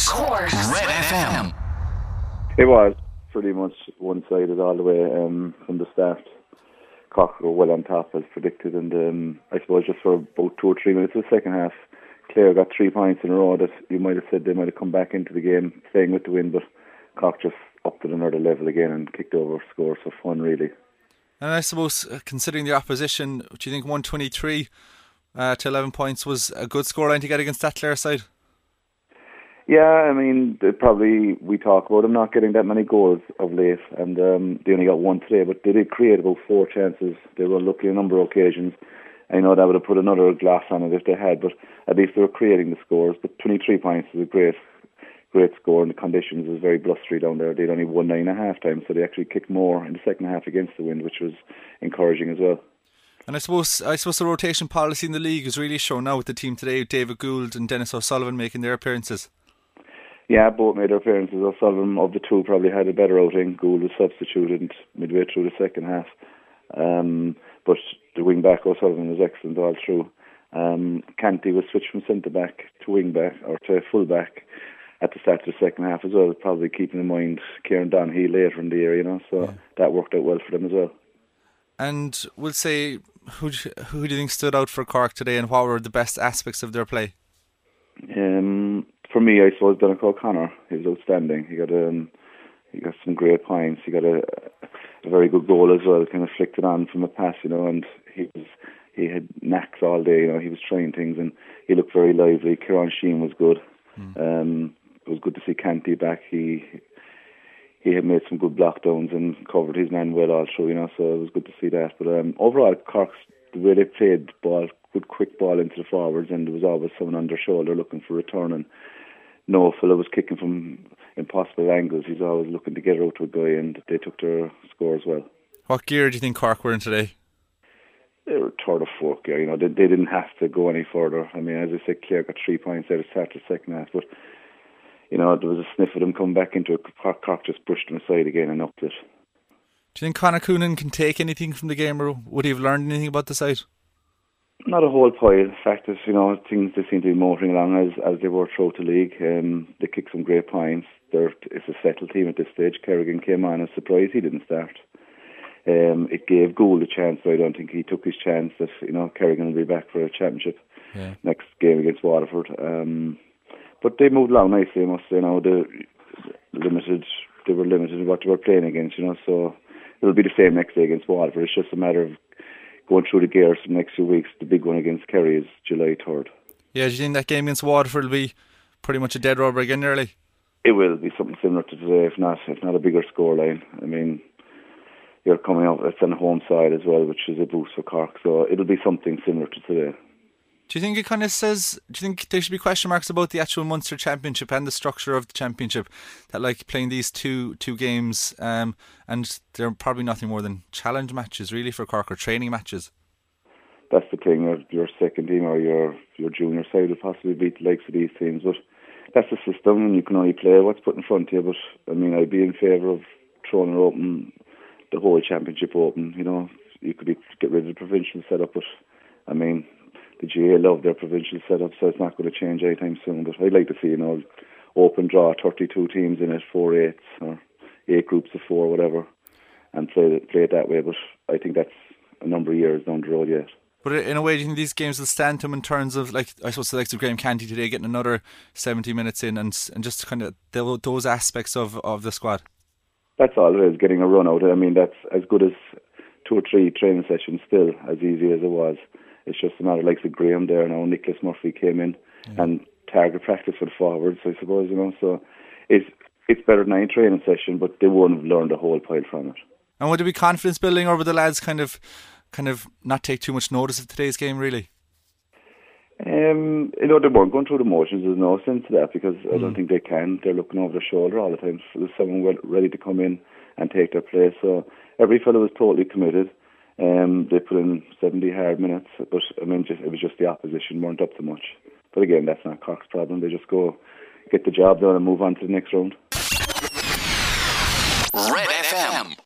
Cork. Red FM. It was pretty much one-sided all the way from the start. Cork were well on top as predicted, and I suppose just for about 2 or 3 minutes of the second half, Clare got 3 points in a row that you might have said they might have come back into the game playing with the wind, but Cork just upped at another level again and kicked over scores for fun, really. And I suppose, considering the opposition, do you think 123 to 11 points was a good scoreline to get against that Clare side? Yeah, I mean, we talk about them not getting that many goals of late, and they only got one today, but they did create about 4 chances. They were lucky on a number of occasions. I know that would have put another glass on it if they had, but at least they were creating the scores. But 23 points is a great score, and the conditions was very blustery down there. They'd only won 9 at half time, so they actually kicked more in the second half against the wind, which was encouraging as well. And I suppose the rotation policy in the league is really shown now with the team today, David Gould and Dennis O'Sullivan making their appearances. Yeah, both made their appearances. O'Sullivan, of the two, probably had a better outing. Gould was substituted midway through the second half. But the wing-back, O'Sullivan, was excellent all through. Canty was switched from centre-back to wing-back, or to full-back at the start of the second half as well, probably keeping in mind Kieran Donaghy later in the year, so that worked out well for them as well. And we'll say, who do you think stood out for Cork today, and what were the best aspects of their play? For me, I suppose Donaghy O'Connor. He was outstanding. He got some great points. He got a very good goal as well, kind of flicked it on from a pass, and he had knacks all day. He was trying things, and he looked very lively. Kieran Sheehan was good. It was good to see Canty back. He had made some good block downs and covered his man well all through, so it was good to see that. But overall, Cork's, the way they played the ball, good quick ball into the forwards, and there was always someone on their shoulder looking for return, and no fella was kicking from impossible angles. He's always looking to get out to a guy, and they took their scores well. What gear do you think Cork were in today? They were third or fourth gear. They didn't have to go any further. I mean, as I said, Clare got 3 points out of the start of the second half, but there was a sniff of them coming back into it. Cork just brushed them aside again and upped it. Do you think Conor Coonan can take anything from the game, or would he have learned anything about the side? Not a whole pile. The fact is, things they seem to be motoring along as they were throughout the league. They kicked some great points. It's a settled team at this stage. Kerrigan came on as a surprise. He didn't start. It gave Gould a chance, so I don't think he took his chance that Kerrigan will be back for a championship next game against Waterford. But they moved along nicely, I must say. They were limited in what they were playing against, so it'll be the same next day against Waterford. It's just a matter of going through the gears for the next few weeks. The big one against Kerry is July 3rd. Yeah, do you think that game against Waterford will be pretty much a dead rubber again early? It will be something similar to today, if not a bigger scoreline. I mean, you're coming out, it's on the home side as well, which is a boost for Cork, so it'll be something similar to today. Do you think it kind of says, do you think there should be question marks about the actual Munster Championship and the structure of the Championship, that like playing these two games, and they're probably nothing more than challenge matches really for Cork, or training matches? That's the thing, your second team or your junior side will possibly beat the likes of these teams, but that's the system, and you can only play what's put in front of you. But I mean, I'd be in favour of throwing it open, the whole Championship open. You could get rid of the provincial setup, but I mean, the GA love their provincial setup, so it's not going to change anytime soon. But I'd like to see, open draw, 32 teams in it, 4-8s, or 8 groups of 4, whatever, and play it that way. But I think that's a number of years down the road yet. But in a way, do you think these games will stand to them in terms of, I suppose, the likes of Graham Canty today getting another 70 minutes in, and just kind of those aspects of the squad? That's all it is, getting a run out. I mean, that's as good as 2 or 3 training sessions still, as easy as it was. It's just a matter like the Graham there now. Nicholas Murphy came in and target practice for the forwards, I suppose, So it's better than any training session, but they won't have learned a whole pile from it. And would it be confidence building, or would the lads kind of not take too much notice of today's game, really? They weren't going through the motions. There's no sense to that, because I don't think they can. They're looking over their shoulder all the time. So there's someone ready to come in and take their place. So every fellow was totally committed. They put in 70 hard minutes, but I mean, it was just the opposition weren't up to much. But again, that's not Cork's problem. They just go get the job done and move on to the next round. Red